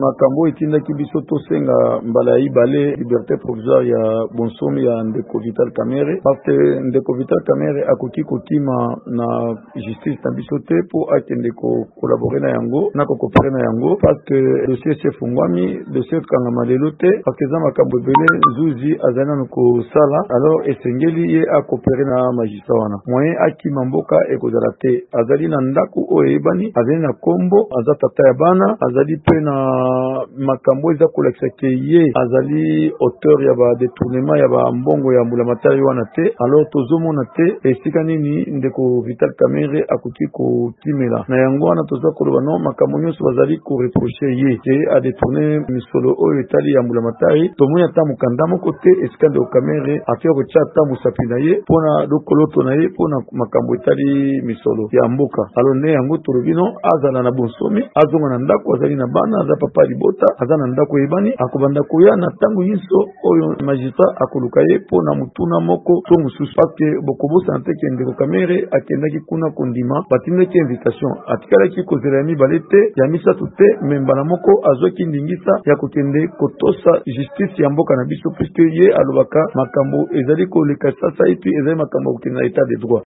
makambo itinda kibiso to senga mbala ibale liberté provisoire ya bonsomi ya ndeko Vital Kamerhe parce que ndeko Vital Kamerhe akoki kotima na justice na biso te po akende ko collaborer na yango na ko coopérer na yango parce que dossier se fungwami dossier kangama lelo te parce que za makambo ebele Zuzi azana noko sala alors esengeli ye a coopérer na magistrat wana moyen akima mboka ekozala te azali na ndako oyo ebani azali na kombo aza tata ya bana azali pe na makambo eza kolakisa ke ye azali auteur ya ba détournement ya ba mbongo ya mbula matari wana te alors tozomona te esika nini ndeko Vital Kamerhe akoki kotimela na yango wana toza koloba no makambo nyonso bazali ko reprocher ye ke a détourner misolo oyo etali ya mbula matari tomoni ata mokanda moko te esika ndeko Kamerhe afia kotia ata mosapi na ye mpona lokoloto na ye mpona makambo etali misolo ya mboka alors nde yango tolobi no azala na bonsomi azonga na ndako azali na bana aza papa libota aza na ndako ebani akobanda koya na ntango nyonso oyo magistrat akoluka ye mpona mutuna moko to mosusu parce bokobosana te ke ndeko Kamerhe akendaki kuna kondima batindaki invitation atikalaki kozela ya mibale te ya misatu te me mbala moko azwaki ndingisa ya kokende kotosa justice ya mboka na biso puisque ye alobaka makambo ezali koleka sasa epi ezali makambo ya kokende na état de droit.